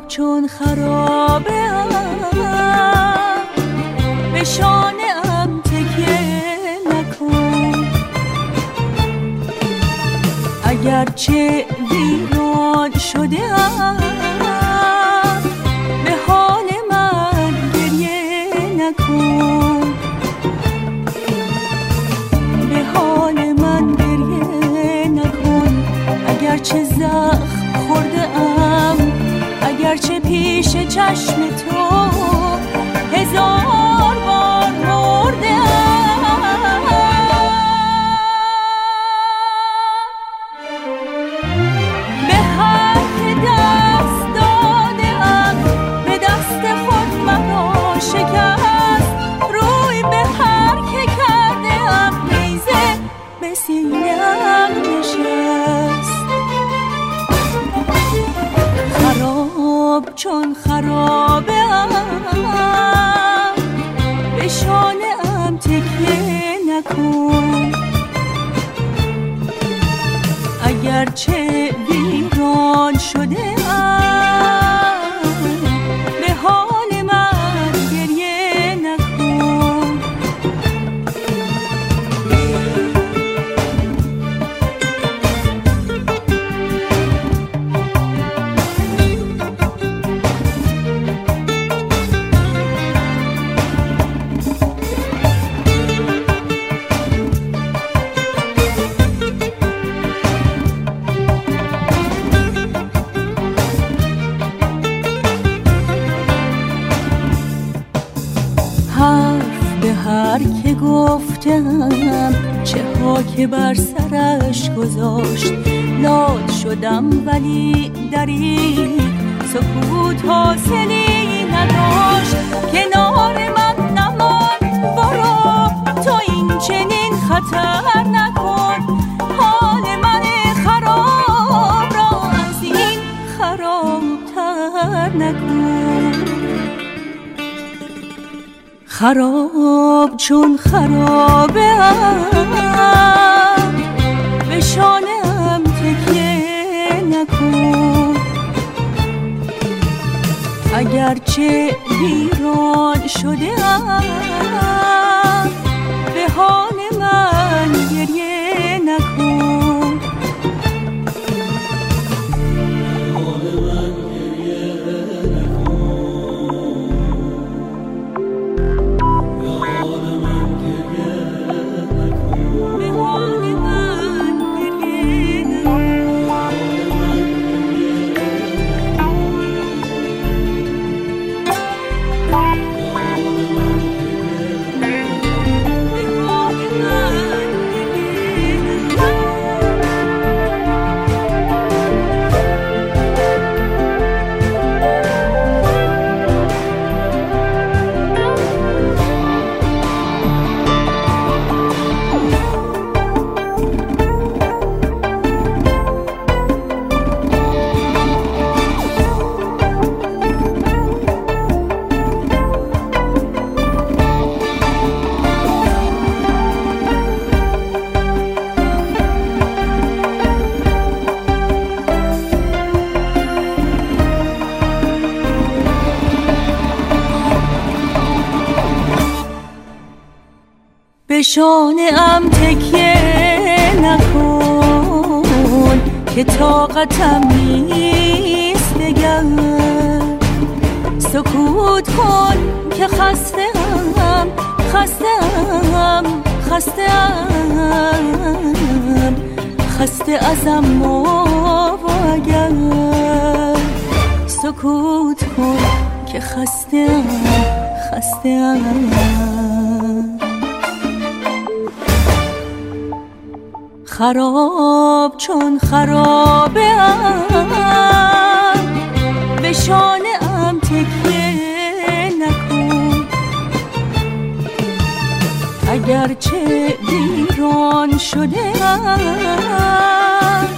چون خرابه ام، به شانه ام تکیه نکن. اگرچه ویران شده ام، به حال من گریه نکن. به حال من گریه نکن. اگرچه زخم خورده ام، اگرچه پیش چشم تو هزار بار مرده ام، به هر که دست داده ام به دست خود مرا شکست. روی به هر که کرده ام نیزه به سینه ام نشست. خراب چون خرابه ام، به شانه ام تکیه نکن. اگرچه ویران شده ام، به حال من گریه نکن. حرف به هر که گفتم چه ها که بر سرش گذاشت. لال شدم ولی در این سکوت حاصلی نداشت. کنار من نمان برو، تو این چنین خطر نکن. حال من خراب را از این خرابتر نکن. خراب چون خرابه ام، به شانه ام تکیه نکن. اگرچه ویران شده ام، به حال من گریه نکن. به شانه ام تکیه نکن که طاقتم نیست دگر. سکوت کن که خسته ام، خسته ام، خسته ام، خسته ازم و اگر. سکوت کن که خسته ام، خسته ام. خراب چون خرابه ام، به شانه ام تکیه نکن. اگرچه ویران شده ام،